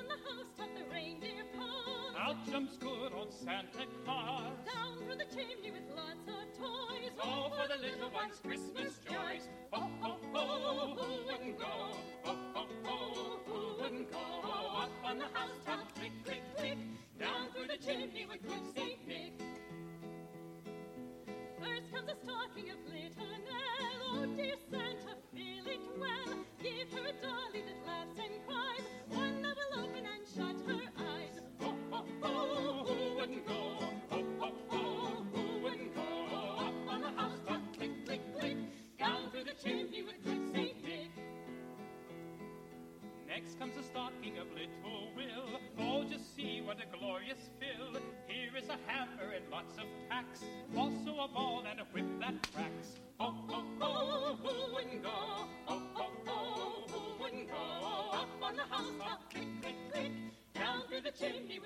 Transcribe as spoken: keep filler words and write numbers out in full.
on the housetop the reindeer pause. Out jumps good old Santa Claus. Down through the chimney with lots of toys. All for the little ones' Christmas joys. Ho, ho, ho, who wouldn't go? Ho, ho, ho, who wouldn't go? Up on the housetop, click, click, click. Down through the chimney with good Saint Nick. First comes a stocking of little Nell. Oh, dear Santa, fill it well. Give her a dolly that laughs and cries, one that will open and shut her eyes. Ho, ho, ho, who wouldn't go? Ho, ho, ho, who wouldn't go? Up on the housetop, click, click, click. Down through the chimney with good Saint Nick. Next comes a stocking of little Will. Oh, just see what a glorious fill. Here is a hammer and lots of tacks, also a ball and a whip that cracks. Ho, ho, ho, who wouldn't go? Ho, ho, ho, who wouldn't go? Up on the housetop, click, click, click. Down through the chimney